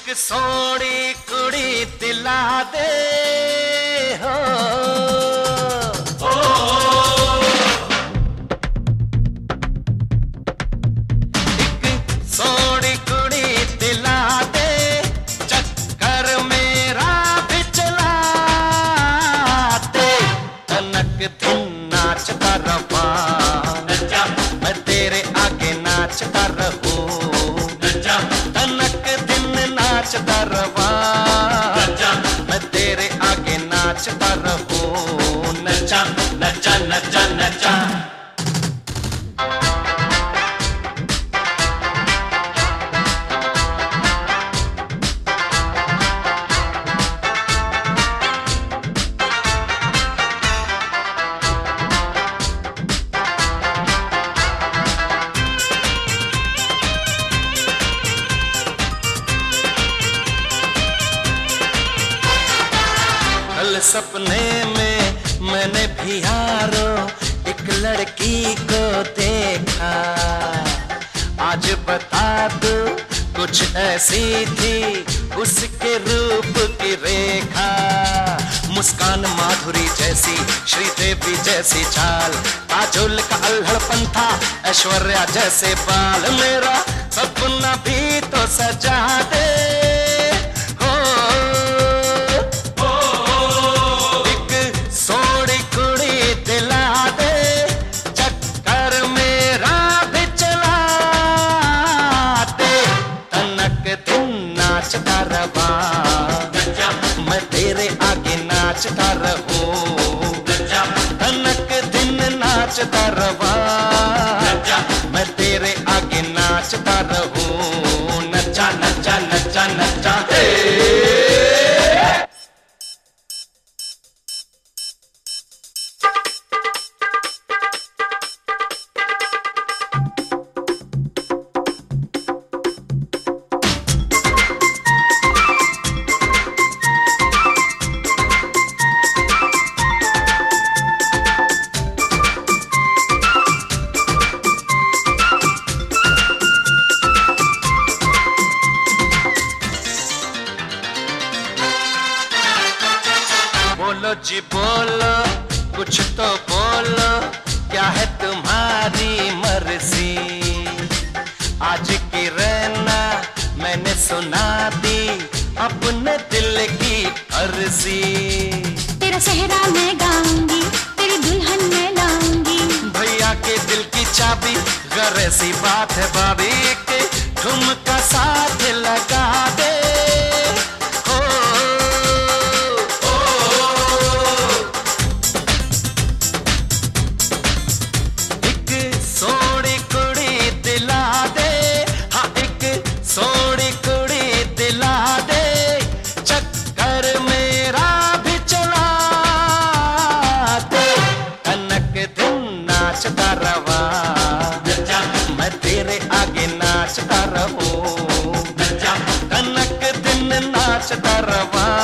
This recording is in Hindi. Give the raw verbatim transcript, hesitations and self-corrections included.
सोड़ी कुड़ी दिला दे हो, एक सोड़ी कुड़ी दिला दे, चक्कर मेरा भी चला दे, तनक दिन नाचता रवा, मैं तेरे आगे नाचता रहूं, नाचता रवा, मैं तेरे आगे नाचता रहूं, नचा नचा नचा नचा। सपने में मैंने भी यारो एक लड़की को देखा, आज बता दो कुछ ऐसी थी उसके रूप की रेखा, मुस्कान माधुरी जैसी, श्रीदेवी जैसी चाल, काजोल का अल्हड़पन था, ऐश्वर्या जैसे बाल, मेरा सपना भी तो सजा दे नाचता रवा, मैं तेरे आगे नाचता रहूं, तनक दिन नाचता रवा, मैं तेरे आगे नाचता रहूं, नचा नचा नचा नचा हे। बोलो जी बोलो, कुछ तो बोलो, क्या है तुम्हारी मर्जी, आज की रहना मैंने सुना दी अपने दिल की अर्जी, तेरा सेहरा मैं गाऊंगी, तेरी दुल्हन मैं लाऊंगी, भैया के दिल की चाबी, गर ऐसी बात है भाभी के ठुमका साथ लगा दे, सोड़ी कुड़ी दिला दे, चक्कर मेरा भी चला दे, तनक दिन नाचता रवा, मैं तेरे आगे नाचता रहूं, तनक दिन नाचता रवा।